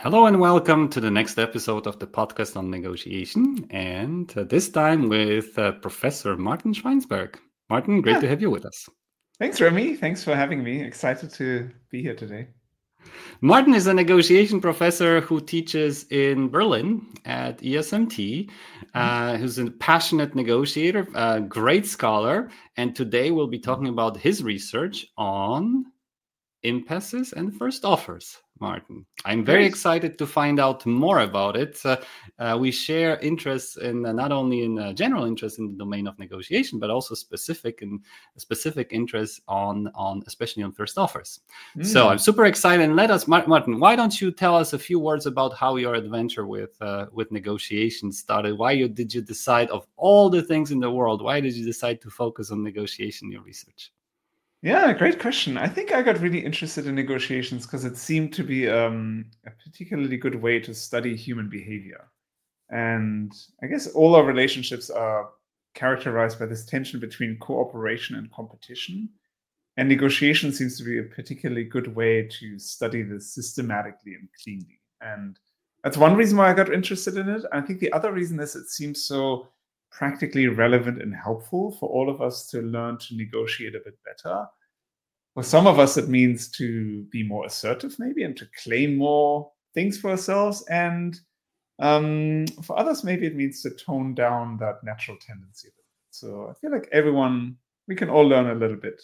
Hello and welcome to the next episode of the podcast on negotiation, and this time with Professor Martin Schweinsberg. Martin, great Yeah. to have you with us. Thanks, Remy. Thanks for having me. Excited to be here today. Martin is a negotiation professor who teaches in Berlin at ESMT, who's a passionate negotiator, a great scholar, and today we'll be talking about his research on impasses and first offers. Martin, I'm very excited to find out more about it. We share interests in not only in general interest in the domain of negotiation, but also specific interests on especially on first offers. So I'm super excited. And let us, Martin, why don't you tell us a few words about how your adventure with negotiation started? Did you decide, of all the things in the world, why did you decide to focus on negotiation in your research? Yeah, great question. I think I got really interested in negotiations because it seemed to be a particularly good way to study human behavior. And I guess all our relationships are characterized by this tension between cooperation and competition. And negotiation seems to be a particularly good way to study this systematically and cleanly. And that's one reason why I got interested in it. I think the other reason is it seems so practically relevant and helpful for all of us to learn to negotiate a bit better. For some of us, it means to be more assertive, maybe, and to claim more things for ourselves. And for others, maybe it means to tone down that natural tendency. So I feel like we can all learn a little bit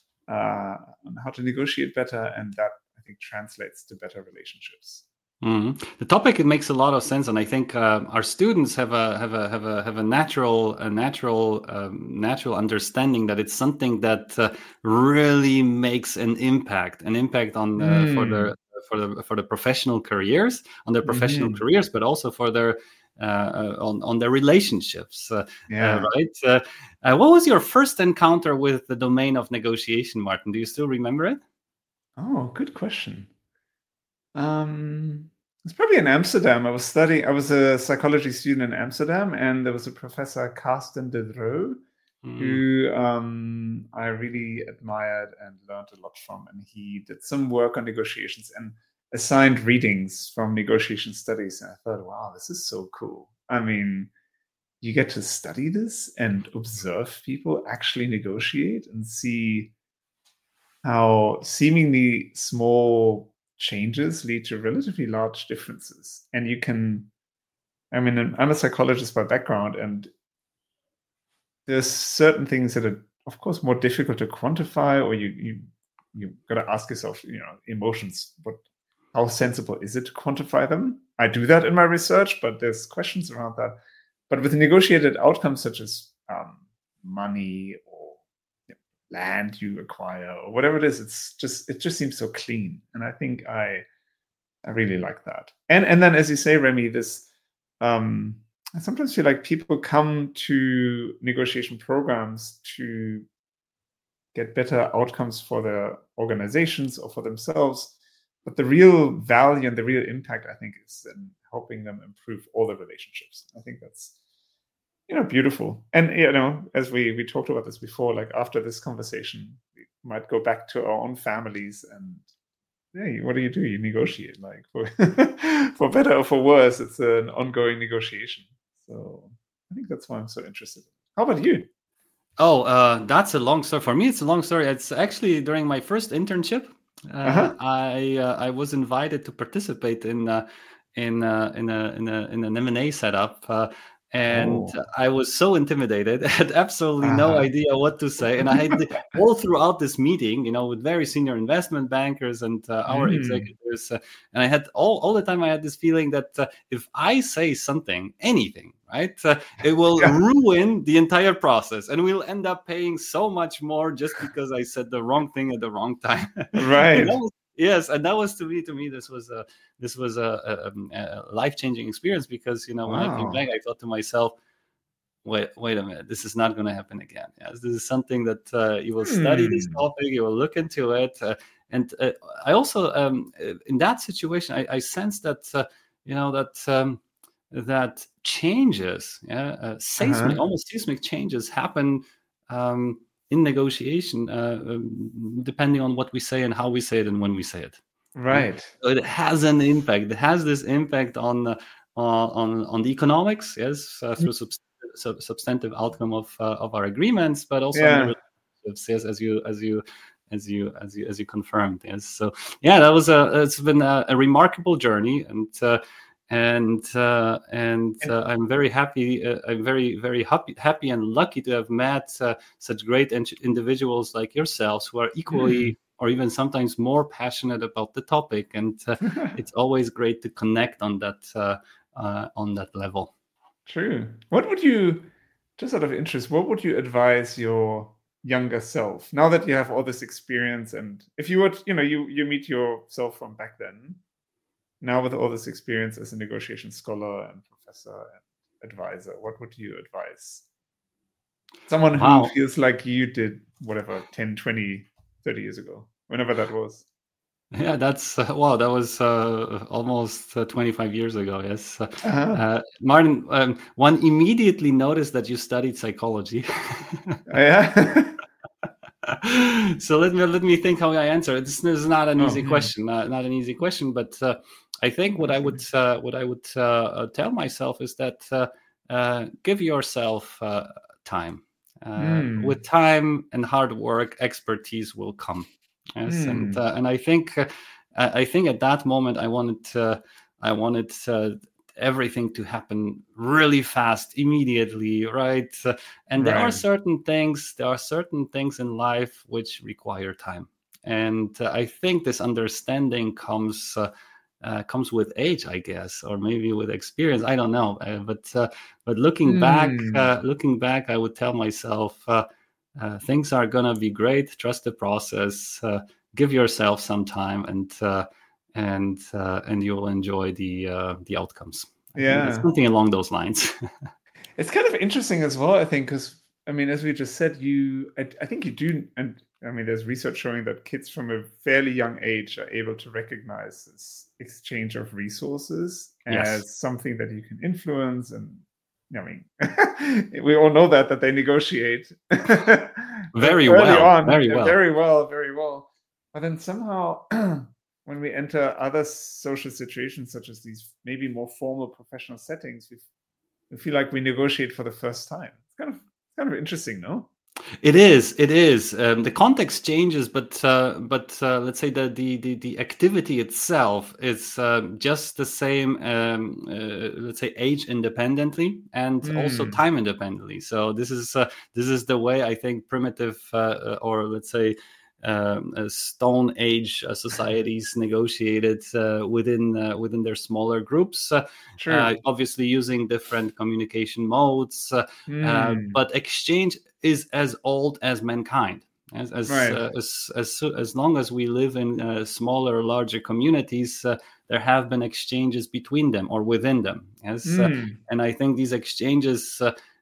on how to negotiate better, and that I think translates to better relationships. Mm-hmm. The topic, it makes a lot of sense, and I think our students have a natural understanding that it's something that really makes an impact on for the professional careers, but also for their on their relationships. Right? What was your first encounter with the domain of negotiation, Martin? Do you still remember it? Oh, good question. It's probably in Amsterdam. I was a psychology student in Amsterdam, and there was a professor, Carsten de Dreux, who I really admired and learned a lot from. And he did some work on negotiations and assigned readings from negotiation studies. And I thought, wow, this is so cool. I mean, you get to study this and observe people actually negotiate and see how seemingly small changes lead to relatively large differences. And I'm a psychologist by background, and there's certain things that are, of course, more difficult to quantify, or you got to ask yourself, emotions, how sensible is it to quantify them? I do that in my research, but there's questions around that. But with negotiated outcomes such as money or land you acquire or whatever it is, it just seems so clean, and I think I really like that. And then, as you say, Remy, this I sometimes feel like people come to negotiation programs to get better outcomes for their organizations or for themselves, but the real value and the real impact, I think, is in helping them improve all the relationships. I think that's beautiful. And as we talked about this before, like after this conversation, we might go back to our own families and, hey, what do? You negotiate, like for better or for worse. It's an ongoing negotiation. So I think that's why I'm so interested. How about you? Oh, that's a long story. For me, it's a long story. It's actually during my first internship. I was invited to participate in an M&A setup. And I was so intimidated, I had absolutely no idea what to say. And I had all throughout this meeting, with very senior investment bankers and our executives. And I had all the time, I had this feeling that if I say anything, right, it will ruin the entire process. And we'll end up paying so much more just because I said the wrong thing at the wrong time. Right. Yes, and that was to me. This was a life-changing experience because when I came back, I thought to myself, "Wait a minute, this is not going to happen again." Yes, this is something that you will study this topic, you will look into it, and I also in that situation, I sense that that changes, almost seismic changes happen. In negotiation, depending on what we say and how we say it and when we say it. Right. So it has an impact. It has this impact on the economics, yes, through substantive outcome of our agreements, but also on the relationships, yes, as you confirmed, yes. So yeah, it's been a remarkable journey, and I'm very happy. I'm very happy and lucky to have met such great individuals like yourselves who are equally or even sometimes more passionate about the topic, and it's always great to connect on that level. True. What would you, just out of interest, what would you advise your younger self now that you have all this experience, and if you would, you meet yourself from back then, now with all this experience as a negotiation scholar and professor and advisor, what would you advise someone who feels like you did, whatever, 10, 20, 30 years ago, whenever that was? Yeah, that's that was almost 25 years ago. Yes, Martin. One immediately noticed that you studied psychology. Yeah. So let me think how I answer. This is not an easy question. Not an easy question, but I think what I would tell myself is that give yourself time. With time and hard work, expertise will come. Yes, and I think at that moment I wanted everything to happen really fast, immediately, right? And there are certain things in life which require time, and I think this understanding comes with age, I guess, or maybe with experience. I don't know, but looking back, I would tell myself. Things are gonna be great. Trust the process. Give yourself some time, and you will enjoy the outcomes. I think that's something along those lines. It's kind of interesting as well, I think, because I mean, as we just said, I think you do, and I mean, there's research showing that kids from a fairly young age are able to recognize this exchange of resources as something that you can influence. And I mean, we all know that they negotiate very well, very well. But then somehow, when we enter other social situations, such as these maybe more formal professional settings, we feel like we negotiate for the first time. It's kind of interesting, no? It is. The context changes, but let's say that the activity itself is just the same. Let's say age independently and also time independently. So this is the way I think primitive or let's say Stone Age societies negotiated within their smaller groups, obviously using different communication modes, but exchange is as old as mankind. As long as we live in smaller, larger communities, there have been exchanges between them or within them. Yes, and I think these exchanges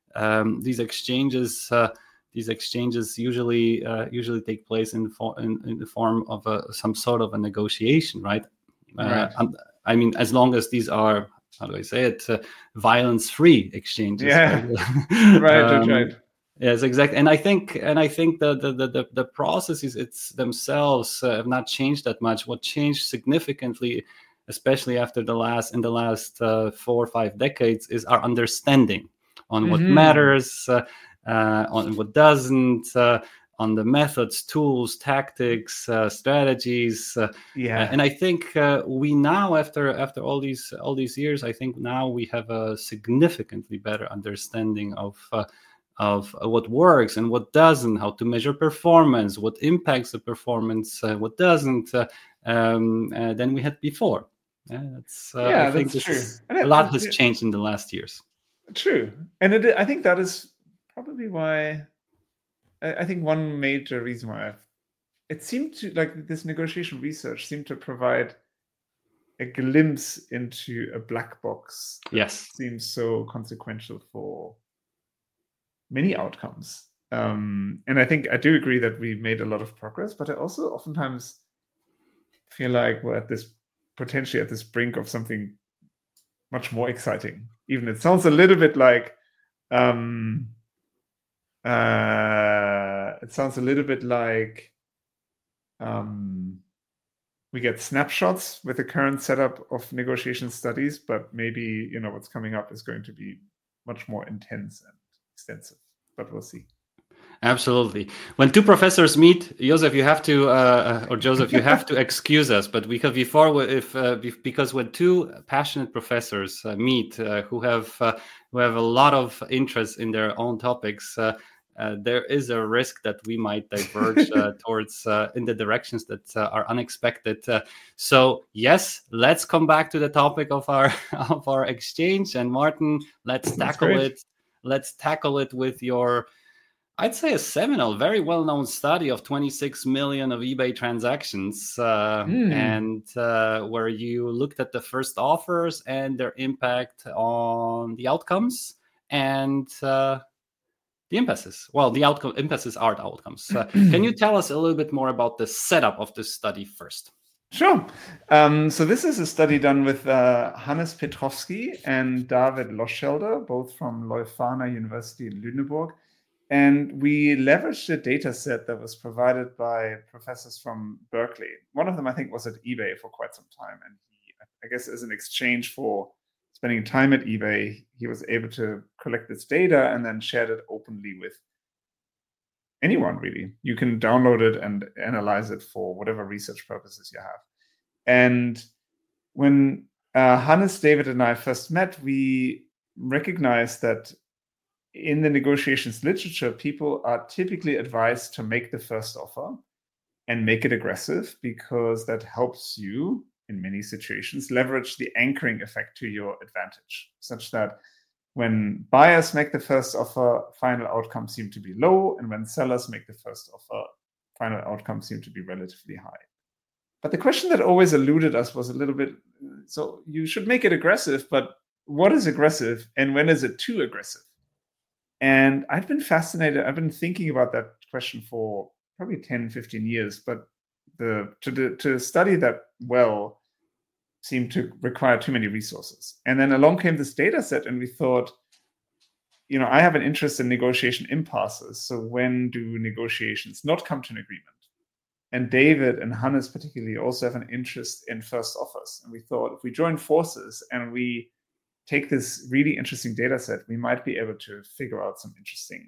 usually take place in the form of some sort of a negotiation, right? I mean, as long as these are, how do I say it, violence-free exchanges. Yeah. Right. Yes, exactly. And I think the processes themselves have not changed that much. What changed significantly, especially in the last 4 or 5 decades, is our understanding on what matters, on what doesn't, on the methods, tools, tactics, strategies. And I think we now, after all these years, I think now we have a significantly better understanding of what works and what doesn't, how to measure performance, what impacts the performance, what doesn't, than we had before. I think that's true. A lot has changed in the last years. True. And I think that is probably why, I think one major reason why it seemed to, like, this negotiation research seemed to provide a glimpse into a black box that seems so consequential for many outcomes. And I think I do agree that we made a lot of progress, but I also oftentimes feel like we're potentially at this brink of something much more exciting. Even it sounds a little bit like we get snapshots with the current setup of negotiation studies, but maybe what's coming up is going to be much more intense and extensive. But we'll see. Absolutely. When two professors meet, Joseph, you have to, or Joseph, you have to excuse us. But because when two passionate professors meet who have a lot of interest in their own topics, there is a risk that we might diverge towards in the directions that are unexpected. So yes, let's come back to the topic of our exchange. And Martin, let's tackle it. Let's tackle it with your, I'd say, a seminal, very well-known study of 26 million of eBay transactions, and where you looked at the first offers and their impact on the outcomes and the impasses. Well, the impasses are the outcomes. Can you tell us a little bit more about the setup of this study first? Sure. So this is a study done with Hannes Petrovsky and David Loschelder, both from Leuphana University in Lüneburg. And we leveraged a data set that was provided by professors from Berkeley. One of them, I think, was at eBay for quite some time. And he, I guess, as an exchange for spending time at eBay, he was able to collect this data and then shared it openly with anyone, really. You can download it and analyze it for whatever research purposes you have. And when Hannes, David, and I first met, we recognized that in the negotiations literature, people are typically advised to make the first offer and make it aggressive, because that helps you, in many situations, leverage the anchoring effect to your advantage, such that when buyers make the first offer, final outcomes seem to be low, and when sellers make the first offer, final outcomes seem to be relatively high. But the question that always eluded us was a little bit, so you should make it aggressive, but what is aggressive and when is it too aggressive? And I've been fascinated. I've been thinking about that question for probably 10, 15 years, but to study that well seemed to require too many resources. And then along came this data set, and we thought, I have an interest in negotiation impasses. So when do negotiations not come to an agreement? And David and Hannes particularly also have an interest in first offers. And we thought, if we join forces and we take this really interesting data set, we might be able to figure out some interesting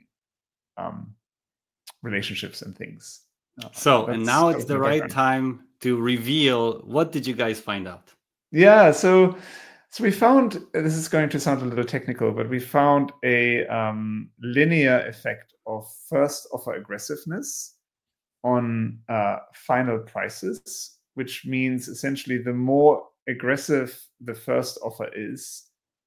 relationships and things. And now it's the right time to reveal, what did you guys find out? Yeah, so we found, this is going to sound a little technical, but we found a linear effect of first offer aggressiveness on final prices, which means essentially the more aggressive the first offer is,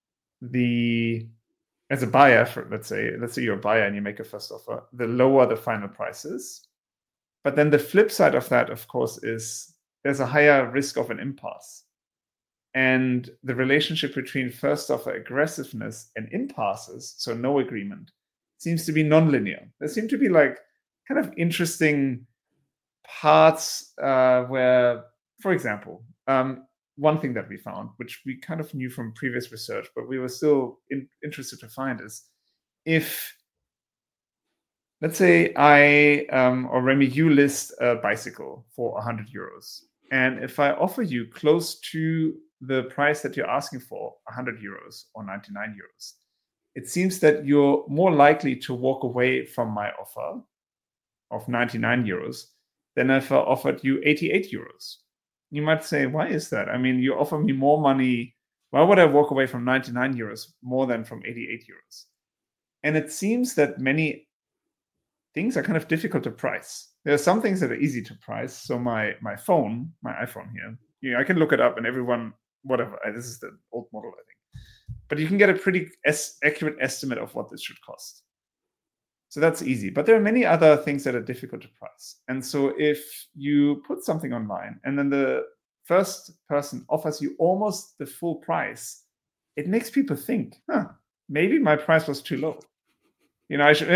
as a buyer, let's say you're a buyer and you make a first offer, the lower the final price is. But then the flip side of that, of course, is there's a higher risk of an impasse. And the relationship between first offer aggressiveness and impasses, so no agreement, seems to be nonlinear. There seem to be like kind of interesting parts where, for example, one thing that we found, which we kind of knew from previous research, but we were still interested to find, is if, let's say I or Remy, you list a bicycle for 100 euros. And if I offer you close to the price that you're asking for, 100 euros or 99 euros, it seems that you're more likely to walk away from my offer of 99 euros than if I offered you 88 euros. You might say, why is that? I mean, you offer me more money. Why would I walk away from 99 euros more than from 88 euros? And it seems that many things are kind of difficult to price. There are some things that are easy to price. So my iPhone here, I can look it up and everyone, whatever, this is the old model, I think. But you can get a pretty accurate estimate of what this should cost. So that's easy. But there are many other things that are difficult to price. And so if you put something online and then the first person offers you almost the full price, it makes people think, maybe my price was too low. I should,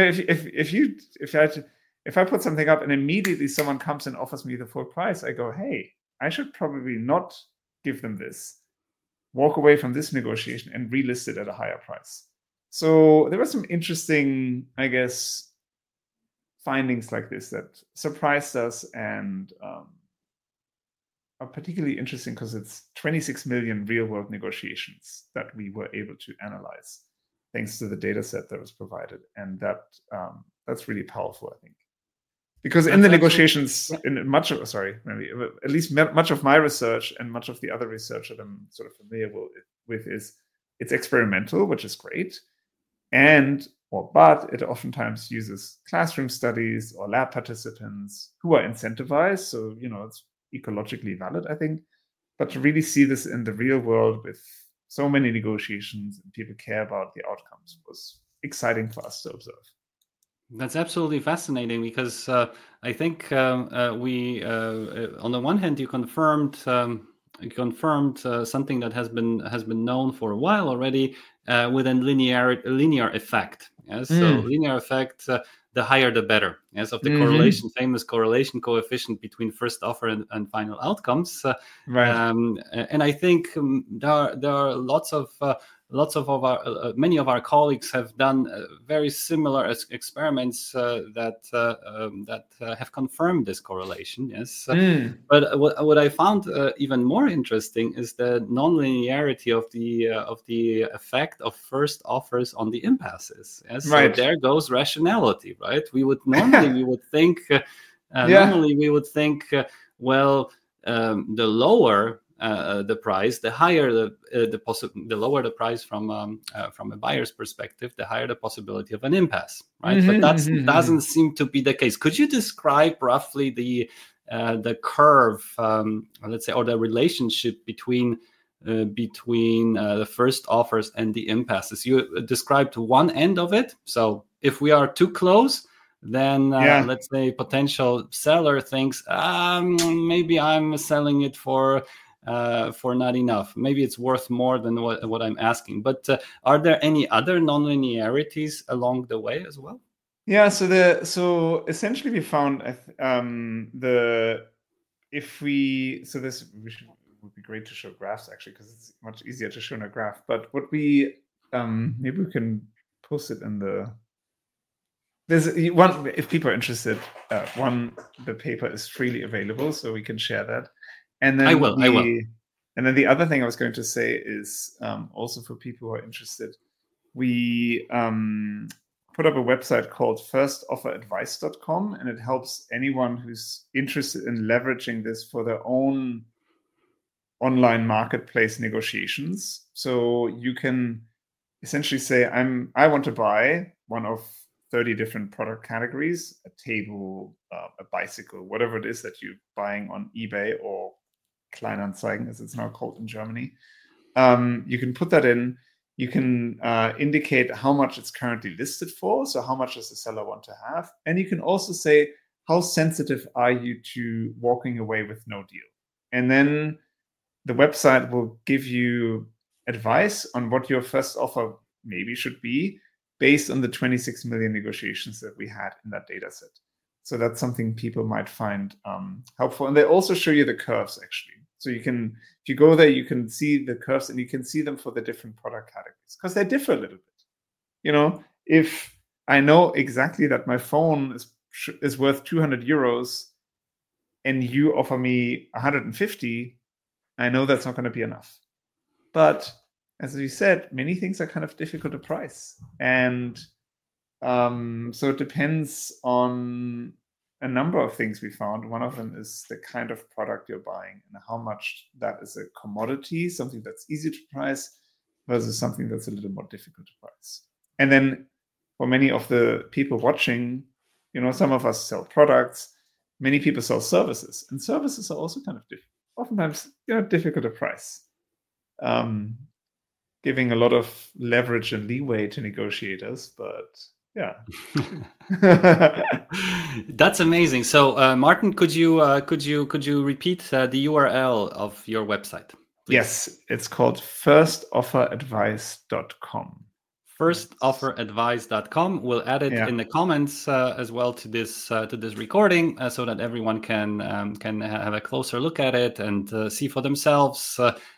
if I put something up and immediately someone comes and offers me the full price, I go, hey, I should probably not give them this, walk away from this negotiation and relist it at a higher price. So there were some interesting, I guess, findings like this that surprised us and are particularly interesting because it's 26 million real-world negotiations that we were able to analyze thanks to the data set that was provided. And that's really powerful, I think. Because in the negotiations, in much of, at least much of my research and much of the other research that I'm sort of familiar with is it's experimental, which is great. But it oftentimes uses classroom studies or lab participants who are incentivized. So, it's ecologically valid, I think. But to really see this in the real world with so many negotiations and people care about the outcomes was exciting for us to observe. That's absolutely fascinating because I think we, on the one hand, you confirmed something that has been known for a while already with a linear effect. Yes? So linear effect, the higher the better. Yes, of the famous correlation coefficient between first offer and final outcomes. Right. And I think there are many of our colleagues have done very similar experiments that have confirmed this correlation. Yes, but what I found even more interesting is the nonlinearity of the effect of first offers on the impasses. Yes? Right. So there goes rationality. Right? We would normally think the lower the price, the higher the lower the price from a buyer's perspective, the higher the possibility of an impasse, right? But that doesn't seem to be the case. Could you describe roughly the curve, let's say, or the relationship between the first offers and the impasses? You described one end of it. So if we are too close, then let's say potential seller thinks maybe I'm selling it for not enough. Maybe it's worth more than what I'm asking. But are there any other nonlinearities along the way as well? Yeah. So essentially we found would be great to show graphs actually, because it's much easier to show in a graph. But what we maybe we can post it in the. There's one, if people are interested, the paper is freely available, so we can share that. And then I will. And then the other thing I was going to say is also for people who are interested, we put up a website called firstofferadvice.com, and it helps anyone who's interested in leveraging this for their own online marketplace negotiations. So you can essentially say, I want to buy one of 30 different product categories, a table, a bicycle, whatever it is that you're buying on eBay or Kleinanzeigen, as it's now called in Germany. You can put that in. You can indicate how much it's currently listed for. So how much does the seller want to have? And you can also say, how sensitive are you to walking away with no deal? And then the website will give you advice on what your first offer maybe should be based on the 26 million negotiations that we had in that data set. So that's something people might find helpful. And they also show you the curves, actually. So if you go there, you can see the curves, and you can see them for the different product categories, because they differ a little bit. If I know exactly that my phone is worth 200 euros and you offer me 150, I know that's not going to be enough. But as you said, many things are kind of difficult to price. And so it depends on a number of things we found. One of them is the kind of product you're buying and how much that is a commodity, something that's easy to price, versus something that's a little more difficult to price. And then for many of the people watching, some of us sell products, many people sell services, and services are also kind of oftentimes difficult to price, giving a lot of leverage and leeway to negotiators, but yeah. That's amazing. So Martin, could you repeat the URL of your website, please? Yes, it's called firstofferadvice.com. Firstofferadvice.com. We'll add it in the comments as well to this recording, so that everyone can have a closer look at it and see for themselves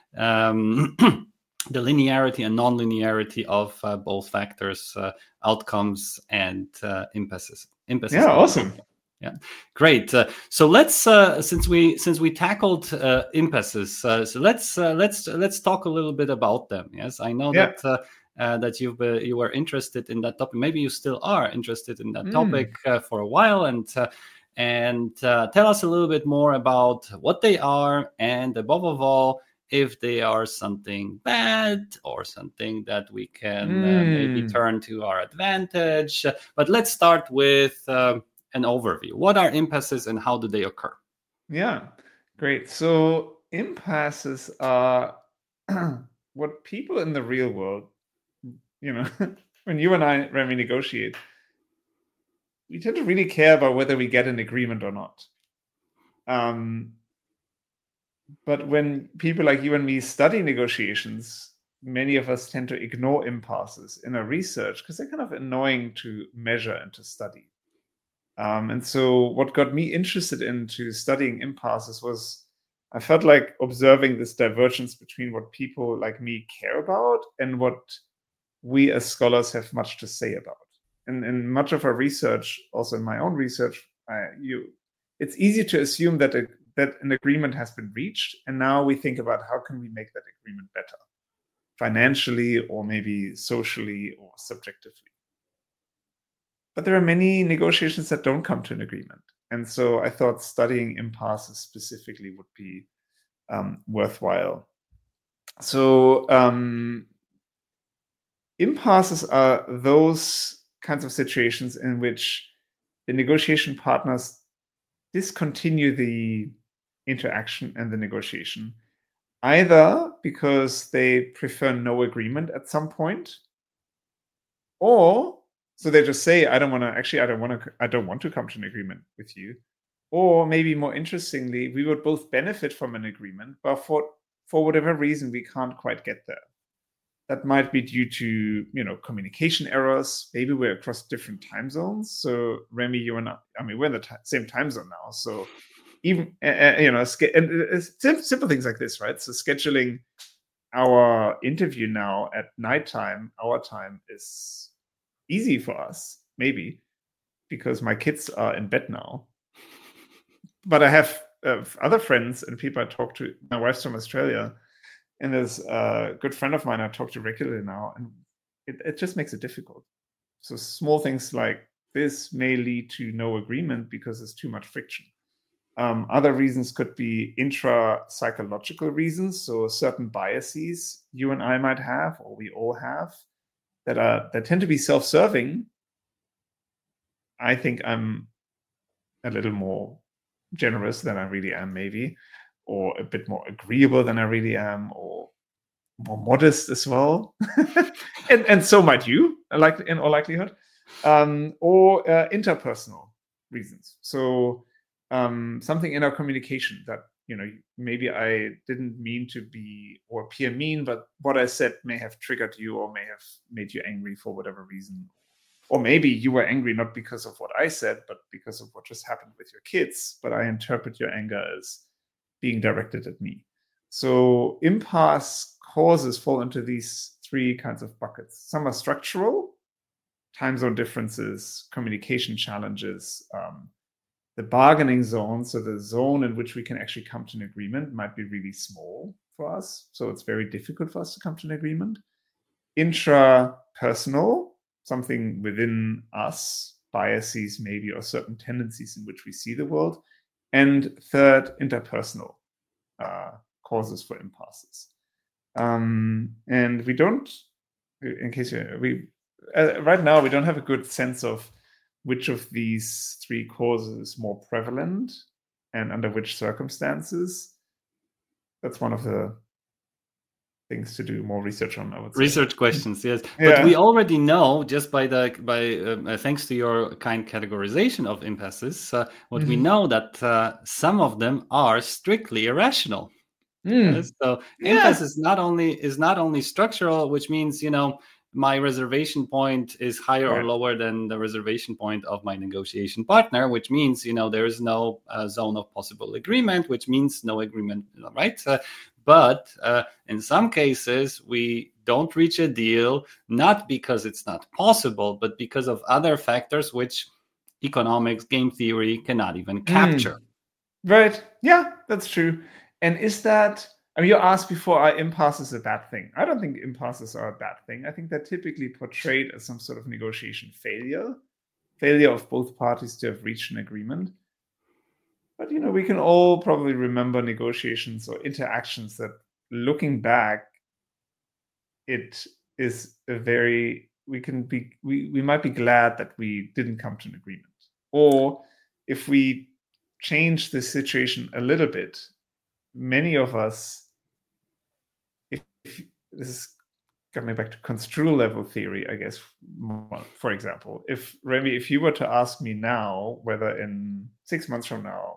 the linearity and non-linearity of both factors, outcomes and impasses. Yeah, awesome. Yeah, great. So let's since we tackled impasses, so let's talk a little bit about them. Yes, I know that that you were interested in that topic. Maybe you still are interested in that topic for a while, and tell us a little bit more about what they are, and above all, if they are something bad or something that we can maybe turn to our advantage. But let's start with an overview. What are impasses and how do they occur? Yeah, great. So impasses are what people in the real world, when you and I, Remy, negotiate, we tend to really care about whether we get an agreement or not. But when people like you and me study negotiations, many of us tend to ignore impasses in our research because they're kind of annoying to measure and to study. And so what got me interested into studying impasses was I felt like observing this divergence between what people like me care about and what we as scholars have much to say about. And in much of our research, also in my own research, it's easy to assume that an agreement has been reached, and now we think about how can we make that agreement better, financially or maybe socially or subjectively. But there are many negotiations that don't come to an agreement. And so I thought studying impasses specifically would be worthwhile. So impasses are those kinds of situations in which the negotiation partners discontinue the interaction and the negotiation, either because they prefer no agreement at some point, or so they just say, I don't want to come to an agreement with you. Or maybe more interestingly, we would both benefit from an agreement, but for whatever reason, we can't quite get there. That might be due to, communication errors. Maybe we're across different time zones. So Remy, you and we're in the same time zone now. So even, simple things like this, right? So scheduling our interview now at nighttime, our time, is easy for us, maybe, because my kids are in bed now. But I have other friends and people I talk to. My wife's from Australia, and there's a good friend of mine I talk to regularly now, and it just makes it difficult. So small things like this may lead to no agreement because there's too much friction. Other reasons could be intra-psychological reasons, so certain biases you and I might have, or we all have, that tend to be self-serving. I think I'm a little more generous than I really am, maybe, or a bit more agreeable than I really am, or more modest as well. and so might you, like in all likelihood, or interpersonal reasons. So something in our communication that maybe I didn't mean to be or appear mean, but what I said may have triggered you or may have made you angry for whatever reason. Or maybe you were angry not because of what I said, but because of what just happened with your kids. But I interpret your anger as being directed at me. So impasse causes fall into these three kinds of buckets. Some are structural, time zone differences, communication challenges. The bargaining zone, so the zone in which we can actually come to an agreement, might be really small for us. So it's very difficult for us to come to an agreement. Intrapersonal, something within us, biases maybe, or certain tendencies in which we see the world. And third, interpersonal causes for impasses. And we don't, in case right now, we don't have a good sense of which of these three causes is more prevalent and under which circumstances. That's one of the things to do more research on, I would say. Research questions, yes. Yeah. But we already know, just by thanks to your kind categorization of impasses, we know that some of them are strictly irrational. So impasse is not only structural, which means my reservation point is higher or lower than the reservation point of my negotiation partner, which means there is no zone of possible agreement, which means no agreement, right? But in some cases, we don't reach a deal, not because it's not possible, but because of other factors which economics, game theory cannot even capture. Right. Yeah, that's true. And is that, I mean, you asked before, are impasses a bad thing? I don't think impasses are a bad thing. I think they're typically portrayed as some sort of negotiation failure of both parties to have reached an agreement. But, we can all probably remember negotiations or interactions that, looking back, it is a very, we might be glad that we didn't come to an agreement. Or if we change the situation a little bit, many of us, if this is coming back to construal level theory, I guess, for example, if Remy, if you were to ask me now whether in 6 months from now,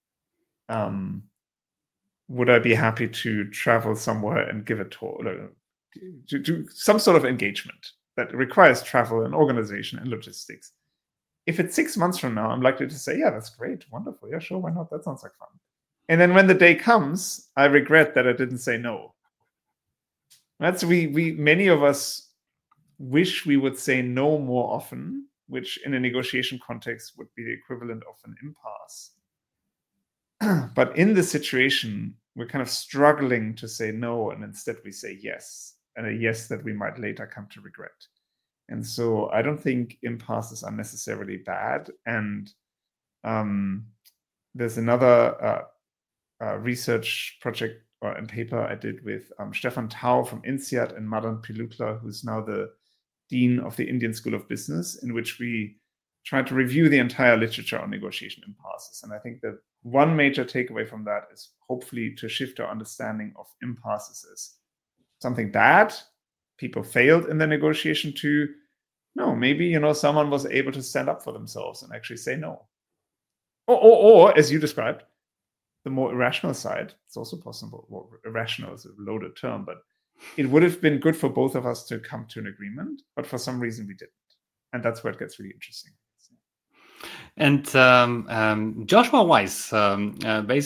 would I be happy to travel somewhere and give a talk, to do some sort of engagement that requires travel and organization and logistics? If it's 6 months from now, I'm likely to say, yeah, that's great, wonderful, yeah, sure, why not? That sounds like fun. And then when the day comes, I regret that I didn't say no. That's many of us wish we would say no more often, which in a negotiation context would be the equivalent of an impasse. But in this situation, we're kind of struggling to say no, and instead we say yes, and a yes that we might later come to regret. And so I don't think impasses are necessarily bad. And there's another research project and paper I did with Stefan Tau from INSEAD and Madan Pilukla, who's now the Dean of the Indian School of Business, in which we tried to review the entire literature on negotiation impasses. And I think that one major takeaway from that is hopefully to shift our understanding of impasses as something bad. People failed in the negotiation to, no, maybe, someone was able to stand up for themselves and actually say no. Or as you described, the more irrational side, it's also possible. Well, irrational is a loaded term, but it would have been good for both of us to come to an agreement, but for some reason we didn't. And that's where it gets really interesting. And Joshua Weiss, who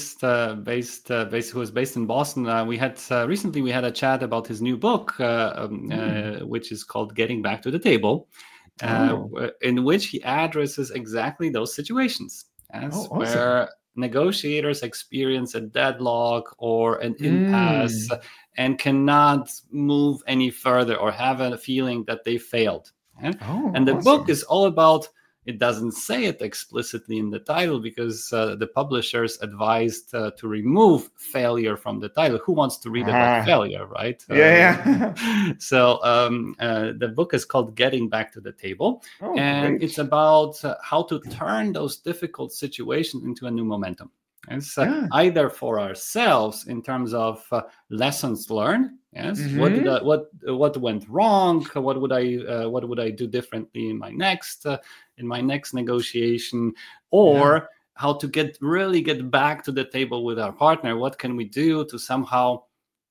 is based in Boston, we had recently a chat about his new book, which is called "Getting Back to the Table," in which he addresses exactly those situations, where negotiators experience a deadlock or an impasse and cannot move any further or have a feeling that they failed. And the book is all about, it doesn't say it explicitly in the title because the publishers advised to remove failure from the title. Who wants to read about failure, right? So the book is called Getting Back to the Table. And it's about how to turn those difficult situations into a new momentum. It's either for ourselves in terms of lessons learned. Yes, what went wrong? What would I do differently in my next negotiation? Or how to get back to the table with our partner? What can we do to somehow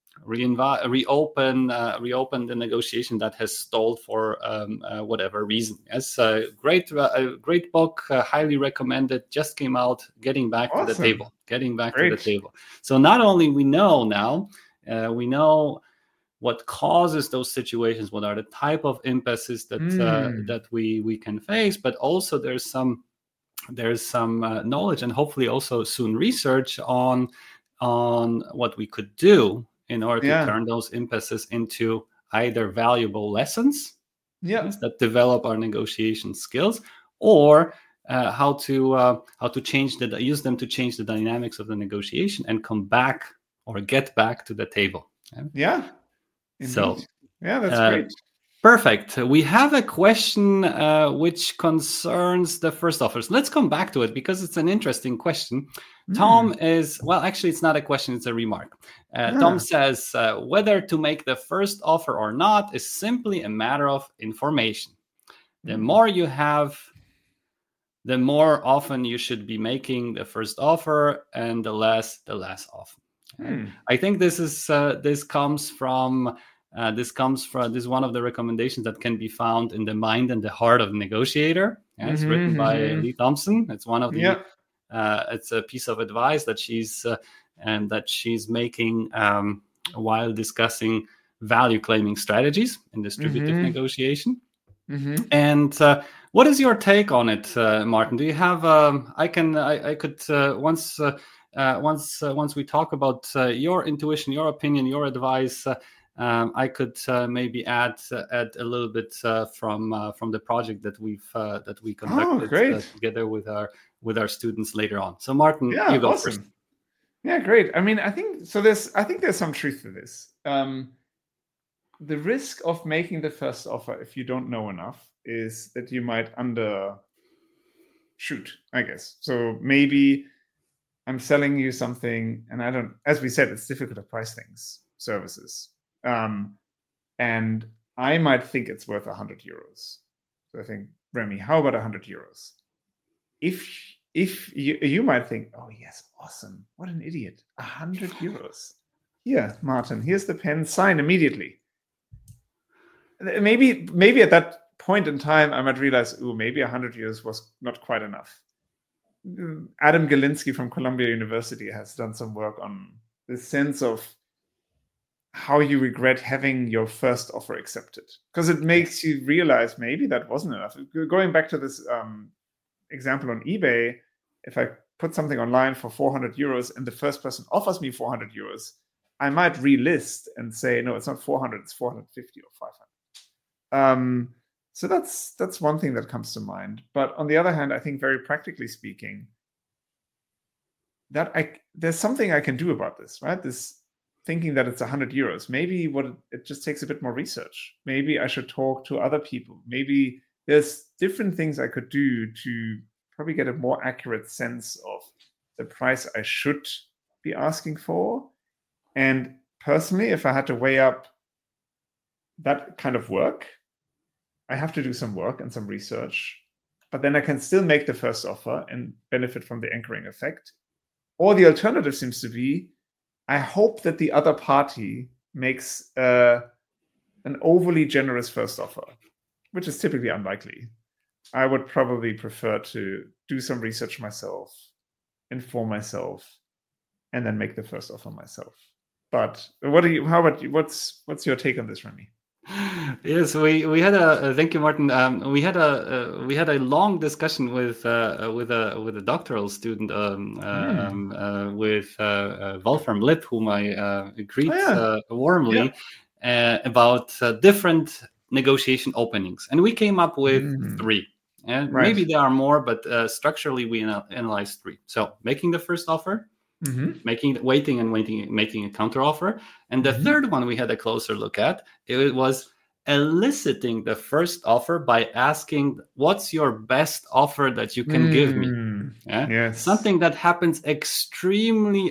reopen the negotiation that has stalled for whatever reason? Yes, a great book, highly recommended. Just came out. Getting back to the table. Getting back to the table. So not only we know now, we know what causes those situations, what are the type of impasses that we can face, but also there's some knowledge and hopefully also soon research on what we could do in order to turn those impasses into either valuable lessons that develop our negotiation skills, or how to use them to change the dynamics of the negotiation and come back or get back to the table. Indeed. So that's great. Perfect. We have a question which concerns the first offers. Let's come back to it because it's an interesting question. Tom actually, it's not a question, it's a remark. Tom says, whether to make the first offer or not is simply a matter of information. The more you have, the more often you should be making the first offer, and the less often. I think this is this comes from one of the recommendations that can be found in The Mind and the Heart of the Negotiator. It's written by Lee Thompson. It's one of the it's a piece of advice that she's making while discussing value claiming strategies in distributive negotiation. And What is your take on it, Martin? Do you have? I could once we talk about your intuition, your opinion, your advice. I could maybe add a little bit from the project that we conducted together with our students later on. So, Martin, you go first. Yeah, great. I mean, I think there's some truth to this. The risk of making the first offer, if you don't know enough, is that you might undershoot, I guess. So maybe I'm selling you something, and as we said, it's difficult to price things, services. And I might think it's worth 100 euros. So I think, Remy, how about 100 euros? If you might think, oh yes, awesome, what an idiot, 100 euros. Here, Martin, here's the pen, sign immediately. Maybe at that point in time, I might realize, maybe 100 euros was not quite enough. Adam Galinsky from Columbia University has done some work on this sense of how you regret having your first offer accepted, because it makes you realize maybe that wasn't enough. Going back to this example on eBay, if I put something online for 400 euros and the first person offers me 400 euros, I might relist and say, no, it's not 400, it's 450 or 500. So that's one thing that comes to mind. But on the other hand, I think very practically speaking, there's something I can do about this, right? This thinking that it's 100 euros. Maybe it just takes a bit more research. Maybe I should talk to other people. Maybe there's different things I could do to probably get a more accurate sense of the price I should be asking for. And personally, if I had to weigh up that kind of work, I have to do some work and some research, but then I can still make the first offer and benefit from the anchoring effect. Or the alternative seems to be, I hope that the other party makes an overly generous first offer, which is typically unlikely. I would probably prefer to do some research myself, inform myself, and then make the first offer myself. But how about you? What's your take on this, Remy? Yes, we had thank you, Martin. We had a long discussion with a doctoral student with Wolfram Lipp, whom I greet warmly, about different negotiation openings, and we came up with 3. And maybe there are more, but structurally we analyzed 3. So making the first offer, waiting and making a counter offer, and the third one we had a closer look at. It was eliciting the first offer by asking, "What's your best offer that you can give me?" Yes. Something that happens extremely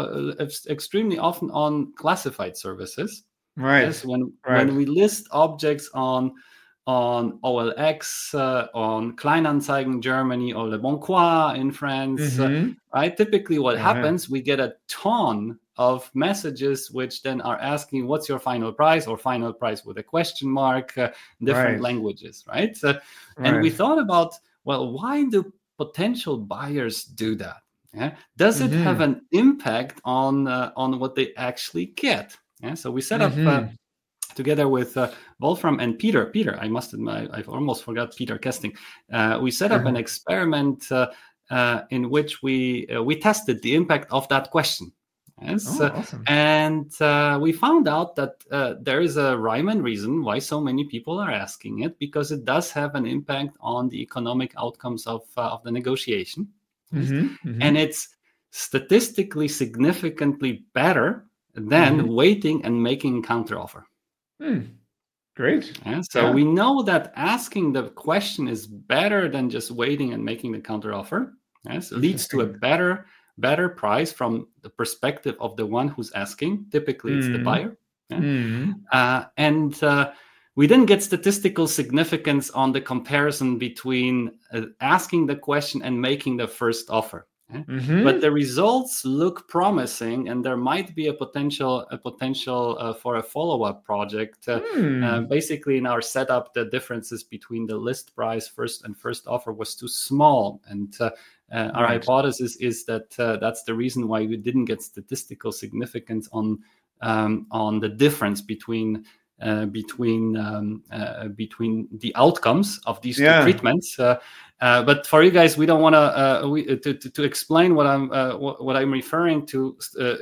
often on classified services. Right. Yes, when we list objects on OLX, on Kleinanzeigen Germany, or Le Bon Coin in France, right? Typically what happens, we get a ton of messages which then are asking, what's your final price, or final price with a question mark, different languages, right? And we thought about, well, why do potential buyers do that? Does it have an impact on what they actually get? So we set up together with Wolfram and Peter, I must admit, I've almost forgot Peter Kesting. We set up an experiment in which we tested the impact of that question. Yes, awesome. And we found out that there is a rhyme and reason why so many people are asking it, because it does have an impact on the economic outcomes of the negotiation. And it's statistically significantly better than waiting and making a counteroffer. Great. So we know that asking the question is better than just waiting and making the counteroffer. Yes, leads to a better price from the perspective of the one who's asking. Typically, it's the buyer. And we didn't get statistical significance on the comparison between asking the question and making the first offer. But the results look promising, and there might be a potential for a follow-up project. Basically, in our setup, the differences between the list price first offer was too small, and our hypothesis is that that's the reason why we didn't get statistical significance on the difference between between the outcomes of these two Yeah. treatments. But for you guys, we don't want to explain what I'm referring to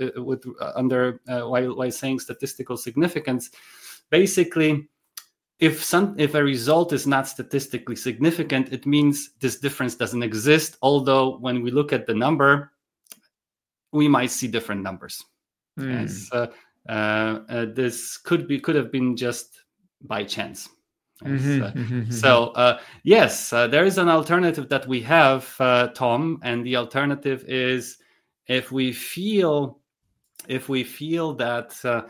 while saying statistical significance. Basically, if a result is not statistically significant, it means this difference doesn't exist. Although when we look at the number, we might see different numbers. Yes, this could have been just by chance. Yes. So yes, there is an alternative that we have, Tom, and the alternative is if we feel that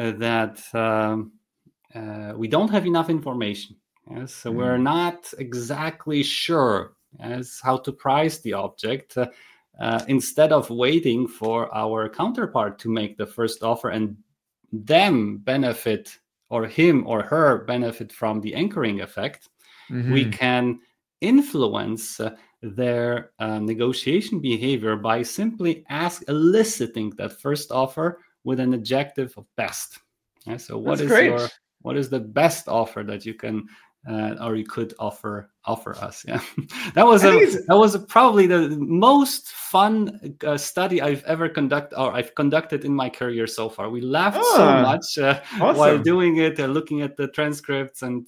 we don't have enough information. Yes, so we're not exactly sure as how to price the object. Instead of waiting for our counterpart to make the first offer and them benefit, or him or her benefit from the anchoring effect, we can influence their negotiation behavior by simply eliciting that first offer with an adjective of best. Yeah, so what is the best offer that you can or you could offer us? Yeah, that was probably the most fun study I've ever conducted in my career so far. We laughed so much awesome. while doing it, looking at the transcripts, and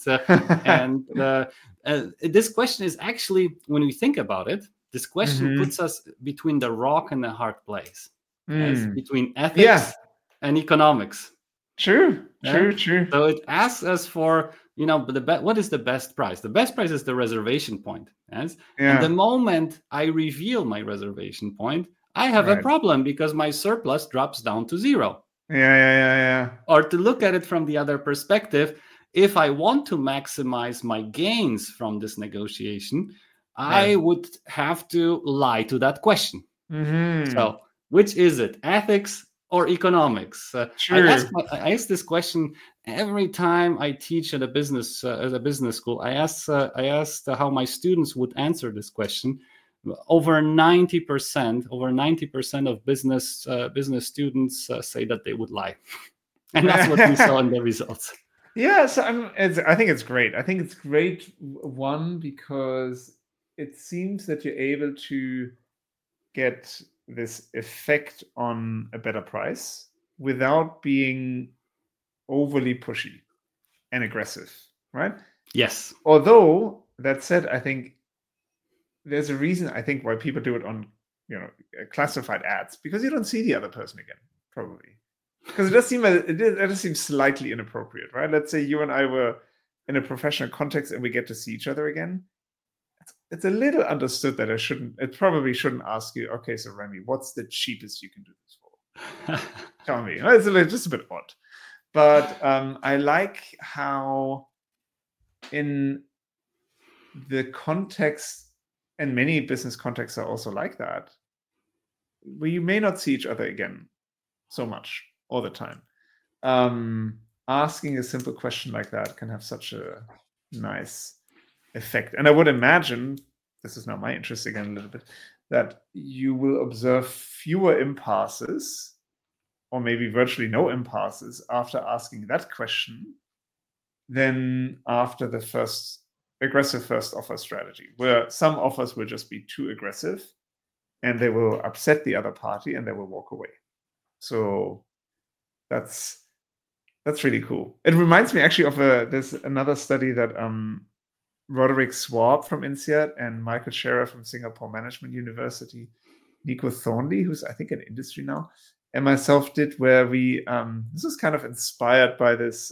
this question is actually, when we think about it, this question puts us between the rock and the hard place, yes? Between ethics and economics. True. So it asks us for, what is the best price? The best price is the reservation point. Yes? And the moment I reveal my reservation point, I have a problem because my surplus drops down to zero. Yeah. Or to look at it from the other perspective, if I want to maximize my gains from this negotiation, I would have to lie to that question. So which is it, ethics or economics? I ask this question every time I teach at a business school. I asked how my students would answer this question. Over 90% of business students say that they would lie, and that's what we saw in the results. Yeah, so I think it's great. I think it's great, one, because it seems that you're able to get this effect on a better price without being overly pushy and aggressive, right? Yes. Although, that said, I think there's a reason, why people do it on, classified ads, because you don't see the other person again, probably. Because it does seem slightly inappropriate, right? Let's say you and I were in a professional context and we get to see each other again. It's a little understood that I probably shouldn't ask you, okay, so Remy, what's the cheapest you can do this for? Tell me. It's just a bit odd. But I like how in the context, and many business contexts are also like that, where you may not see each other again so much all the time. Asking a simple question like that can have such a nice effect. And I would imagine, this is now my interest again a little bit, that you will observe fewer impasses, or maybe virtually no impasses, after asking that question than after the aggressive first offer strategy, where some offers will just be too aggressive and they will upset the other party and they will walk away. So that's really cool. It reminds me actually of there's another study that Roderick Swab from INSEAD and Michael Scherer from Singapore Management University, Nico Thornley, who's I think in industry now, and myself did, where we this was kind of inspired by this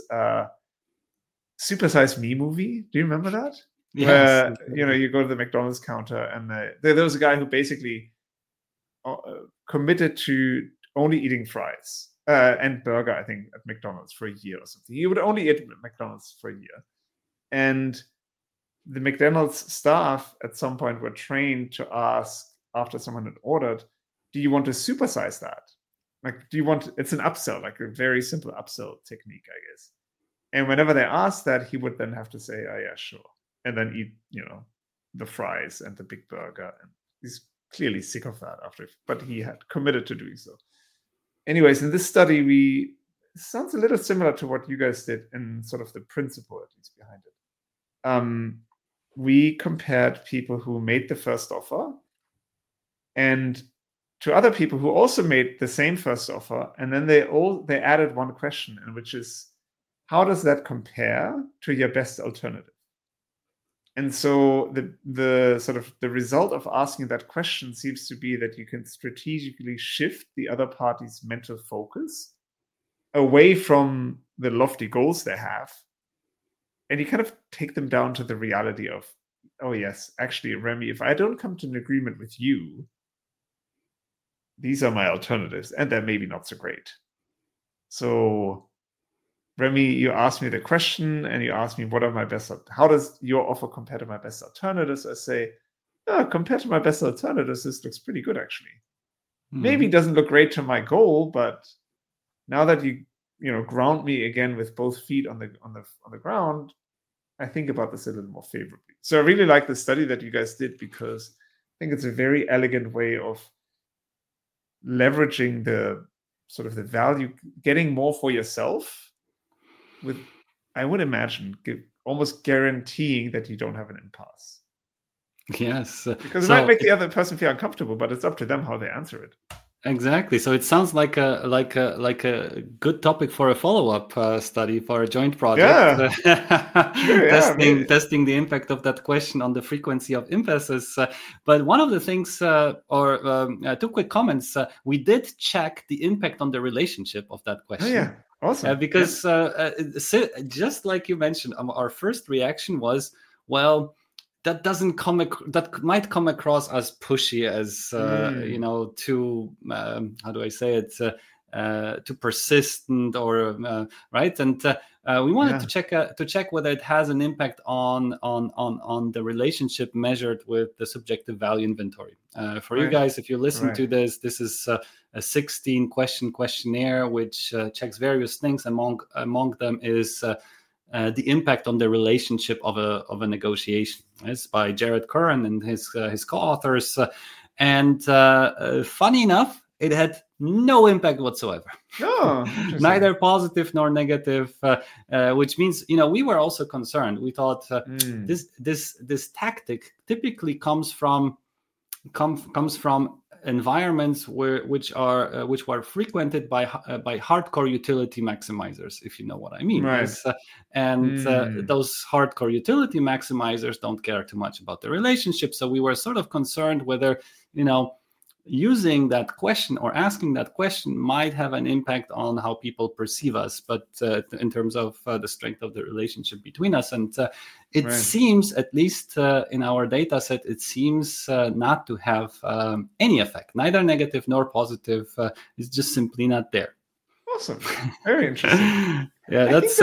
Super Size Me movie. Do you remember that? Yes. Where you go to the McDonald's counter and there was a guy who basically committed to only eating fries and burger, I think, at McDonald's for a year or something. He would only eat McDonald's for a year. And the McDonald's staff at some point were trained to ask, after someone had ordered, do you want to supersize that? Like, it's an upsell, like a very simple upsell technique, I guess. And whenever they asked that, he would then have to say, oh yeah, sure. And then eat, the fries and the big burger. And he's clearly sick of that but he had committed to doing so. Anyways, in this study, sounds a little similar to what you guys did in sort of the principle, at least, behind it. We compared people who made the first offer and to other people who also made the same first offer, and then they added one question, and which is, how does that compare to your best alternative? And so the sort of the result of asking that question seems to be that you can strategically shift the other party's mental focus away from the lofty goals they have, and you kind of take them down to the reality of, oh yes, actually, Remy, if I don't come to an agreement with you, these are my alternatives, and they're maybe not so great. So, Remy, you asked me the question, and you asked me, how does your offer compare to my best alternatives? I say, compared to my best alternatives, this looks pretty good, actually. Maybe it doesn't look great to my goal, but now that you ground me again with both feet on the ground, I think about this a little more favorably. So I really like the study that you guys did, because I think it's a very elegant way of leveraging the sort of the value, getting more for yourself, with, I would imagine, almost guaranteeing that you don't have an impasse. Yes, because it might make the other person feel uncomfortable, but it's up to them how they answer it. Exactly. So it sounds like a good topic for a follow-up study for a joint project. Yeah. Sure, testing the impact of that question on the frequency of impasses. But one of the things, two quick comments. We did check the impact on the relationship of that question. Oh yeah, awesome. Because just like you mentioned, our first reaction was, well, that might come across as pushy, as too how do I say it, too persistent, or right. And we wanted to check whether it has an impact on the relationship measured with the subjective value inventory. For you guys, if you listen to this is a 16 question questionnaire which checks various things. Among them is the impact on the relationship of a negotiation. It's by Jared Curran and his co-authors, and funny enough, it had no impact whatsoever. Oh, neither positive nor negative, which means we were also concerned. We thought this tactic typically comes from environments which were frequented by hardcore utility maximizers, if you know what I mean. Right. Those hardcore utility maximizers don't care too much about the relationship. So we were sort of concerned whether using that question or asking that question might have an impact on how people perceive us, but in terms of the strength of the relationship between us. And it seems, at least in our data set, it seems not to have any effect, neither negative nor positive. It's just simply not there. Awesome. Very interesting. That's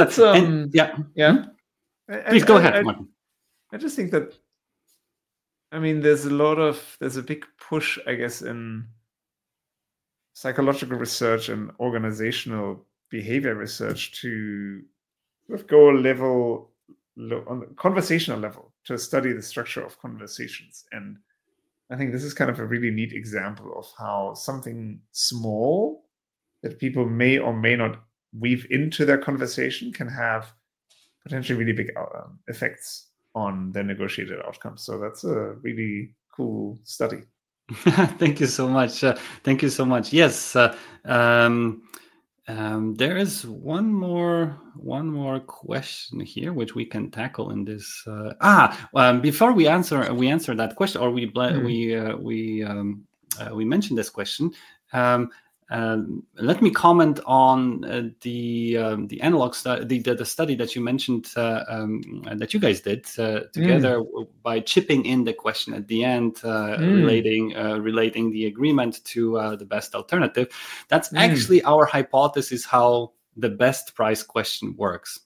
Please go ahead, Martin. I just think that, there's a big push, I guess, in psychological research and organizational behavior research to sort of go on the conversational level, to study the structure of conversations. And I think this is kind of a really neat example of how something small that people may or may not weave into their conversation can have potentially really big effects on the negotiated outcomes. So that's a really cool study. Thank you so much. Yes, there is one more question here which we can tackle in this. Before we answer that question, or we mentioned this question. Let me comment on the analog study, the study that you mentioned that you guys did together by chipping in the question at the end, relating the agreement to the best alternative. That's actually our hypothesis how the best price question works.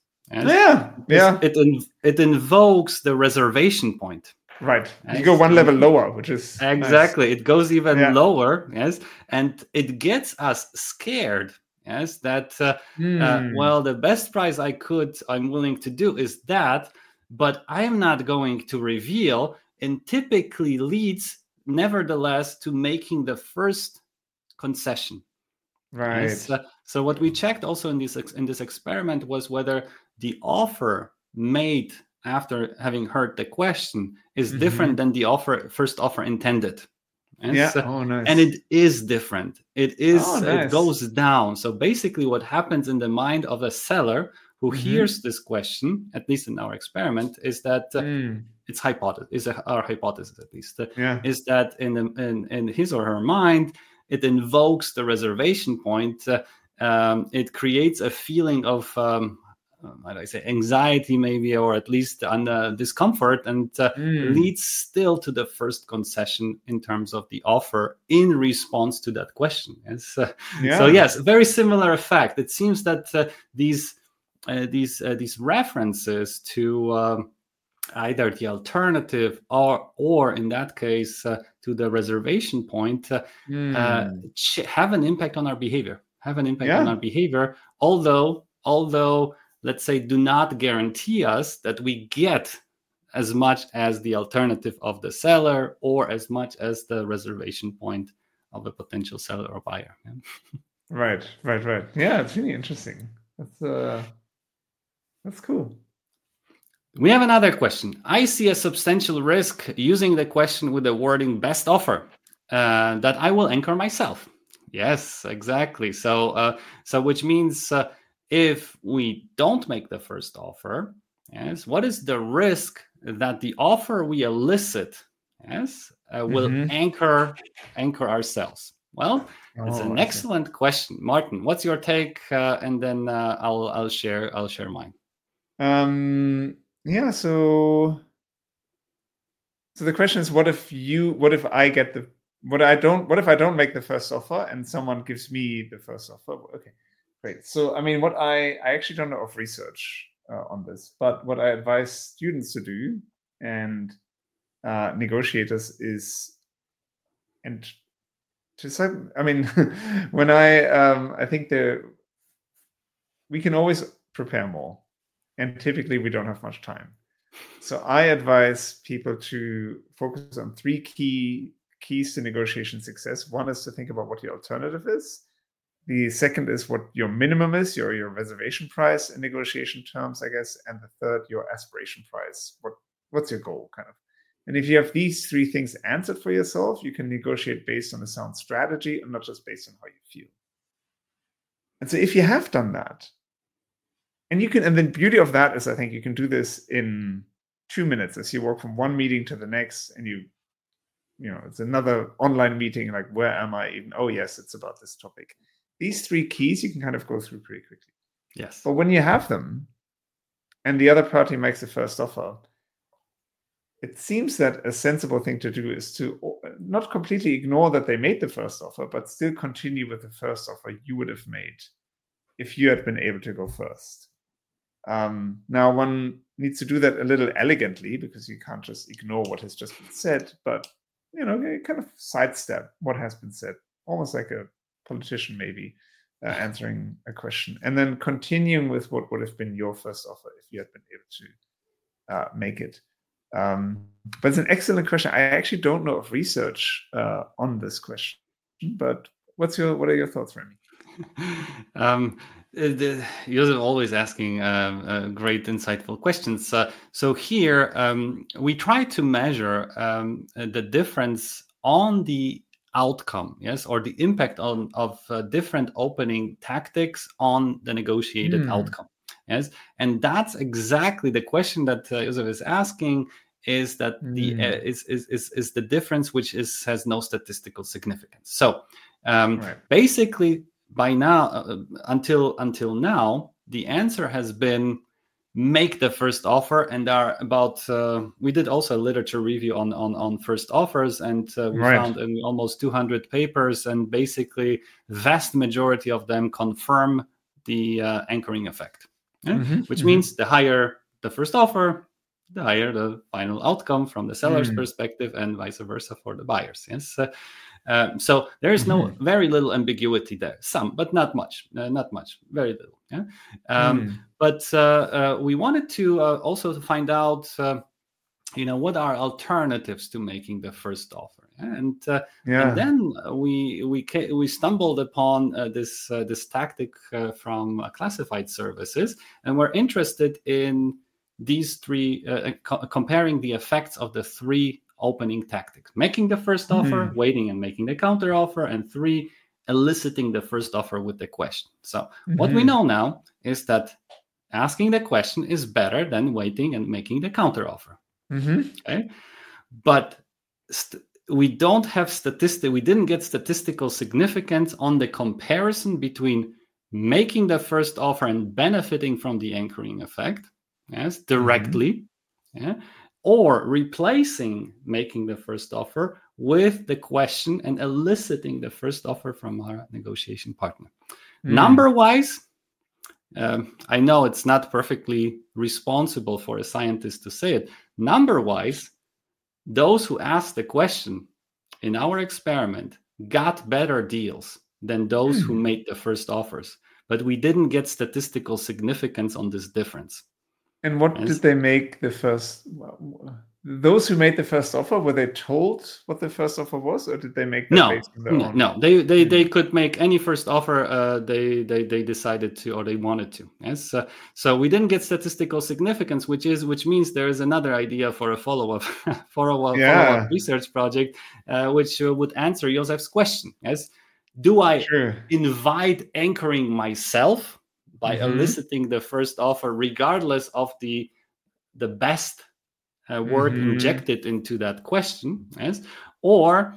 It invokes the reservation point. Right. You go one level lower, which is exactly nice. It goes even lower, yes, and it gets us scared, yes, that the best price I'm willing to do is that, but I am not going to reveal, and typically leads nevertheless to making the first concession. Right. Yes. So what we checked also in this experiment was whether the offer made after having heard the question is different than the first offer intended. Yes? Yeah. Oh, nice. And it is different. It is. Oh, nice. It goes down. So basically, what happens in the mind of a seller who hears this question, at least in our experiment, is that it's hypothesis. Our hypothesis, at least, is that in his or her mind, it invokes the reservation point. It creates a feeling of how do I say, anxiety, maybe, or at least discomfort, and leads still to the first concession in terms of the offer in response to that question. Yes. So yes, very similar effect. It seems that these references to either the alternative or in that case to the reservation point have an impact on our behavior. Although let's say do not guarantee us that we get as much as the alternative of the seller or as much as the reservation point of a potential seller or buyer. Right. Yeah, it's really interesting. That's cool. We have another question. I see a substantial risk using the question with the wording best offer that I will anchor myself. Yes, exactly. So which means if we don't make the first offer, yes, what is the risk that the offer we elicit, yes, will anchor ourselves? Well, it's an excellent question, Martin. What's your take? And then I'll share mine. Yeah. So the question is, what if I don't make the first offer and someone gives me the first offer? Okay, great. So, I mean, what I actually don't know of research on this, but what I advise students to do and negotiators is, and to some, I mean, when I think we can always prepare more, and typically we don't have much time. So I advise people to focus on 3 keys to negotiation success. One is to think about what your alternative is. The second is what your minimum is, your reservation price in negotiation terms, I guess. And the third, your aspiration price. What's your goal, kind of? And if you have these 3 things answered for yourself, you can negotiate based on a sound strategy and not just based on how you feel. And so if you have done that, and the beauty of that is, I think you can do this in 2 minutes as you walk from one meeting to the next, and you know, it's another online meeting, like, where am I even? Oh, yes, it's about this topic. These 3 keys you can kind of go through pretty quickly. Yes. But when you have them and the other party makes the first offer, it seems that a sensible thing to do is to not completely ignore that they made the first offer, but still continue with the first offer you would have made if you had been able to go first. Now, one needs to do that a little elegantly, because you can't just ignore what has just been said, but, you know, kind of sidestep what has been said, almost like a politician maybe answering a question, and then continuing with what would have been your first offer if you had been able to make it. But it's an excellent question. I actually don't know of research on this question, but what are your thoughts, Remy? You're always asking great, insightful questions. So here we try to measure the difference on the outcome, yes, or the impact of different opening tactics on the negotiated outcome, yes, and that's exactly the question that Josef is asking. Is that is the difference, which has no statistical significance? So basically, by now, until now, the answer has been make the first offer, and there are about we did also a literature review on first offers, and we found almost 200 papers, and basically vast majority of them confirm the anchoring effect, which means the higher the first offer, the higher the final outcome from the seller's perspective, and vice versa for the buyers. Yes. So there is very little ambiguity there. Some, but not much. Very little. Yeah. But we wanted to also find out what are alternatives to making the first offer? And Yeah. then we stumbled upon this tactic from classified services, and we're interested in these three, comparing the effects of the three opening tactics: making the first offer, waiting and making the counter offer, and 3, eliciting the first offer with the question. So what we know now is that asking the question is better than waiting and making the counter offer. Okay, but we don't have we didn't get statistical significance on the comparison between making the first offer and benefiting from the anchoring effect, yes, directly, or replacing making the first offer with the question and eliciting the first offer from our negotiation partner. Number-wise, I know it's not perfectly responsible for a scientist to say it. Number-wise, those who asked the question in our experiment got better deals than those who made the first offers, but we didn't get statistical significance on this difference. And what did they make the first? Those who made the first offer, were they told what the first offer was, or did they make that based on their own? No, they could make any first offer they decided to, or they wanted to. Yes, so we didn't get statistical significance, which means there is another idea for a follow-up research project, which would answer Josef's question. Yes, do I invite anchoring myself by eliciting the first offer, regardless of the best word injected into that question, yes, or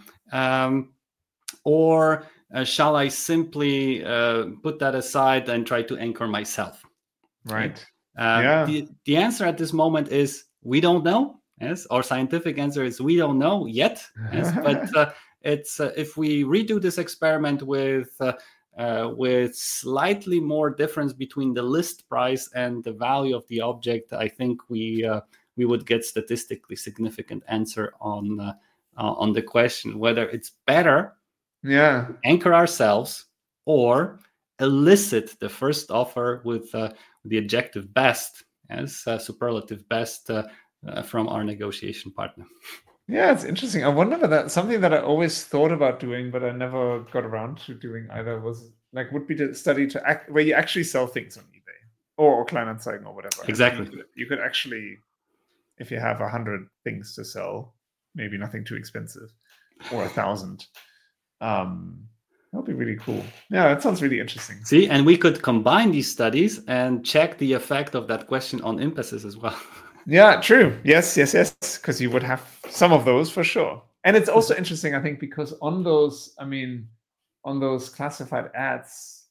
shall I simply put that aside and try to anchor myself? Right. The answer at this moment is we don't know. Yes, our scientific answer is we don't know yet. Yes, but it's if we redo this experiment with slightly more difference between the list price and the value of the object, I think we would get statistically significant answer on the question whether it's better to anchor ourselves or elicit the first offer with the adjective best as superlative best from our negotiation partner. Yeah, it's interesting. I wonder whether that's something that I always thought about doing, but I never got around to doing either, would be to study where you actually sell things on eBay or Kleinanzeigen or whatever. Exactly. You could actually, if you have 100 things to sell, maybe nothing too expensive, or 1,000. That would be really cool. Yeah, that sounds really interesting. See, and we could combine these studies and check the effect of that question on impasses as well. Yeah, true. Yes. Because you would have some of those for sure. And it's also interesting, I think, because on those classified ads,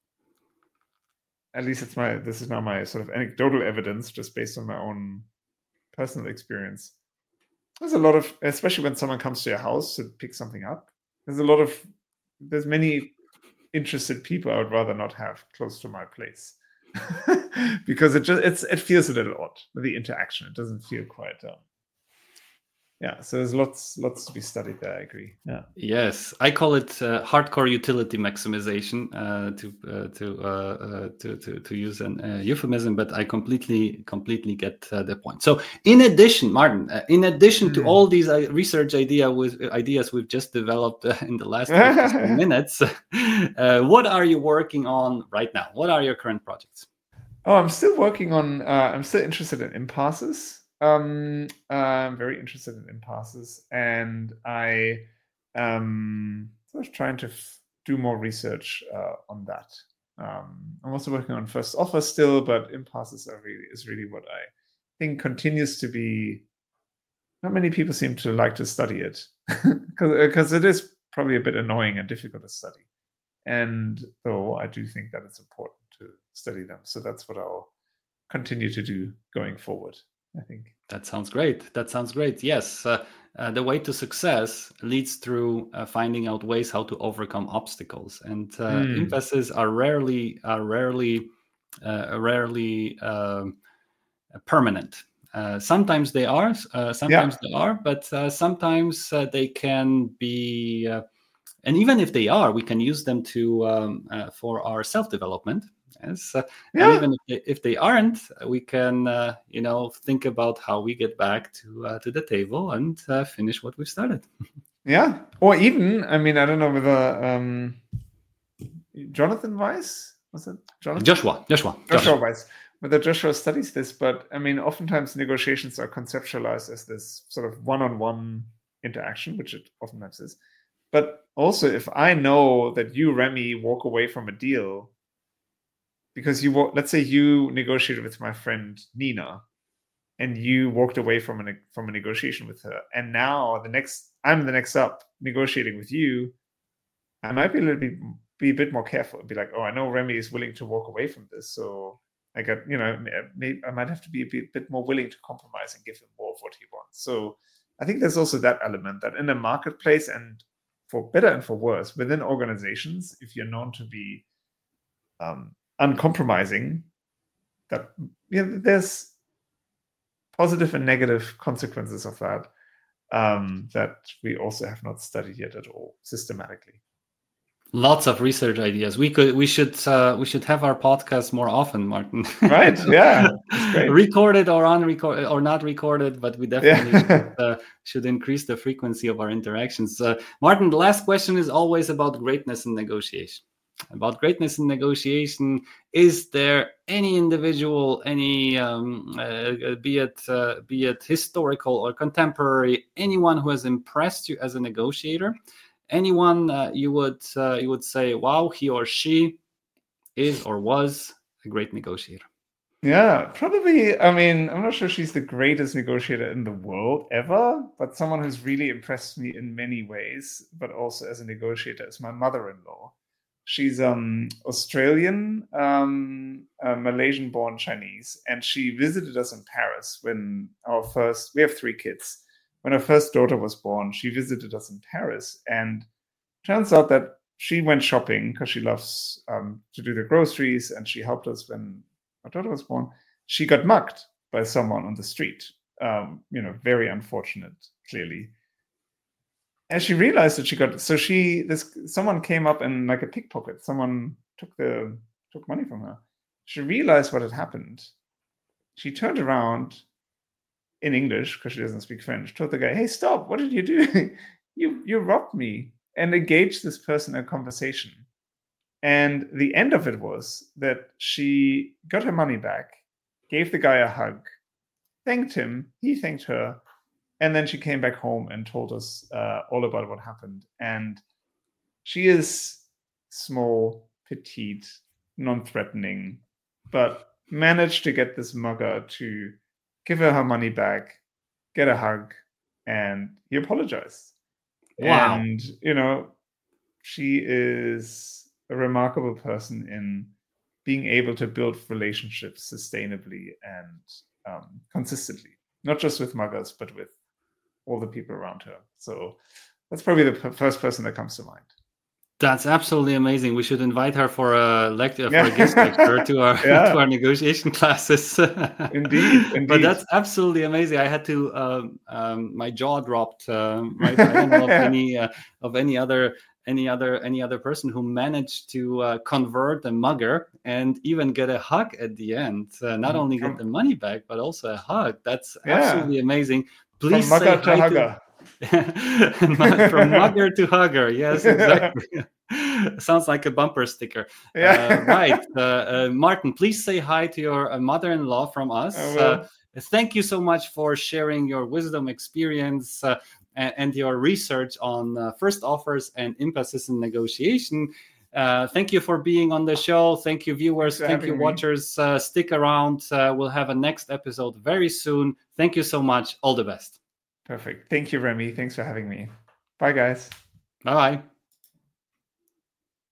at least this is now my sort of anecdotal evidence, just based on my own personal experience. There's a lot of, especially when someone comes to your house to pick something up, there's many interested people I would rather not have close to my place. Because it feels a little odd with the interaction. It doesn't feel quite so there's lots to be studied there. I agree. Yeah. Yes, I call it hardcore utility maximization to use an euphemism, but I completely get the point. So, in addition, Martin, to all these research ideas we've just developed in the last 15 minutes, what are you working on right now? What are your current projects? Oh, I'm still working on. I'm still interested in impasses. I'm very interested in impasses, and I sort of trying to do more research on that. I'm also working on first offer still, but impasses is really what I think continues to be. Not many people seem to like to study it because it is probably a bit annoying and difficult to study. And though I do think that it's important to study them, so that's what I'll continue to do going forward, I think. That sounds great. Yes, the way to success leads through finding out ways how to overcome obstacles, and impasses are rarely permanent. Sometimes they are, but sometimes they can be. And even if they are, we can use them for our self-development. Yes, and even if they aren't, we can think about how we get back to the table and finish what we've started. Yeah, or even, I mean, I don't know whether Jonathan Weiss, was it Jonathan? Joshua Weiss, whether Joshua studies this, but I mean, oftentimes negotiations are conceptualized as this sort of one-on-one interaction, which it oftentimes is. But also, if I know that you, Remy, walk away from a deal because let's say you negotiated with my friend Nina, and you walked away from a negotiation with her, and now I'm the next up negotiating with you, I might be a bit more careful and be like, oh, I know Remy is willing to walk away from this, so I got, maybe I might have to be a bit more willing to compromise and give him more of what he wants. So I think there's also that element that in a marketplace, and for better and for worse, within organizations, if you're known to be uncompromising, that there's positive and negative consequences of that that we also have not studied yet at all systematically. Lots of research ideas. We should have our podcast more often, Martin. Right? Yeah, that's great. Recorded or unrecorded or not recorded, but we definitely should increase the frequency of our interactions. Martin, the last question is always about greatness in negotiation. About greatness in negotiation, is there any individual, any be it historical or contemporary, anyone who has impressed you as a negotiator? Anyone you would say, wow, he or she is or was a great negotiator? Yeah, probably. I mean, I'm not sure she's the greatest negotiator in the world ever, but someone who's really impressed me in many ways, but also as a negotiator, is my mother-in-law. She's Australian, Malaysian-born Chinese, and she visited us in Paris when we have 3 kids. When our first daughter was born, she visited us in Paris, and turns out that she went shopping because she loves to do the groceries, and she helped us when our daughter was born. She got mugged by someone on the street. Very unfortunate, clearly. And she realized that someone came up and like a pickpocket, someone took money from her. She realized what had happened. She turned around in English, because she doesn't speak French, told the guy, hey, stop, what did you do? you robbed me, and engaged this person in a conversation. And the end of it was that she got her money back, gave the guy a hug, thanked him, he thanked her, and then she came back home and told us all about what happened. And she is small, petite, non-threatening, but managed to get this mugger to give her money back, get a hug, and he apologized. Wow. And, she is a remarkable person in being able to build relationships sustainably and consistently, not just with muggers, but with all the people around her. So that's probably the first person that comes to mind. That's absolutely amazing. We should invite her for a lecture, for a guest lecture to our negotiation classes. Indeed. But that's absolutely amazing. I had to my jaw dropped. Right? I don't know of any other person who managed to convert a mugger and even get a hug at the end. Not only get the money back, but also a hug. That's absolutely amazing. Please from mugger say to hugger. From mugger to hugger. Yes, exactly. Sounds like a bumper sticker. Right. Martin, please say hi to your mother-in-law from us. Thank you so much for sharing your wisdom, experience, and your research on first offers and emphasis in negotiation. Thank you for being on the show. Thank you, viewers. Thank you, watchers. Stick around. We'll have a next episode very soon. Thank you so much. All the best. Perfect. Thank you, Remy. Thanks for having me. Bye, guys. Bye-bye.